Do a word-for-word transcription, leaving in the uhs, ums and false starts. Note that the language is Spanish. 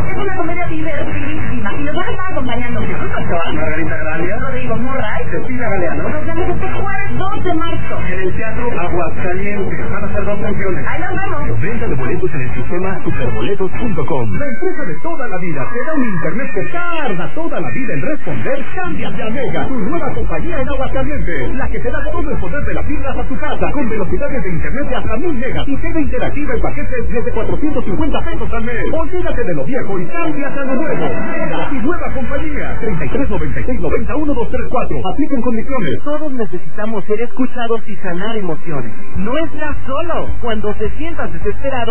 Es una comedia divertidísima y nos van a estar acompañando Jesús Ochoa, Margarita Gralia, Rodrigo Murray, Cecilia Galeano. Nos vemos este jueves dos de marzo en el Teatro Aguascalientes. Van a ser dos funciones. Ahí nos vemos. Venta de boletos en el sistema superboletos punto com. La empresa de toda la vida te da un internet que tarda toda la vida en responder. Cámbiate a Mega, tu nueva compañía en Aguascalientes, la que te da todo el poder de las fibras a tu casa, con velocidades de internet de hasta mil megas y TV interactiva en paquetes desde cuatrocientos cincuenta pesos al mes. Olvídate de lo viejo y cámbiate a lo nuevo. Mega, tu nueva compañía. treinta y tres noventa y seis noventa uno dos tres cuatro. Aplican condiciones. Todos necesitamos ser escuchados y sanar emociones. No estás solo. Cuando te sientas desesperado,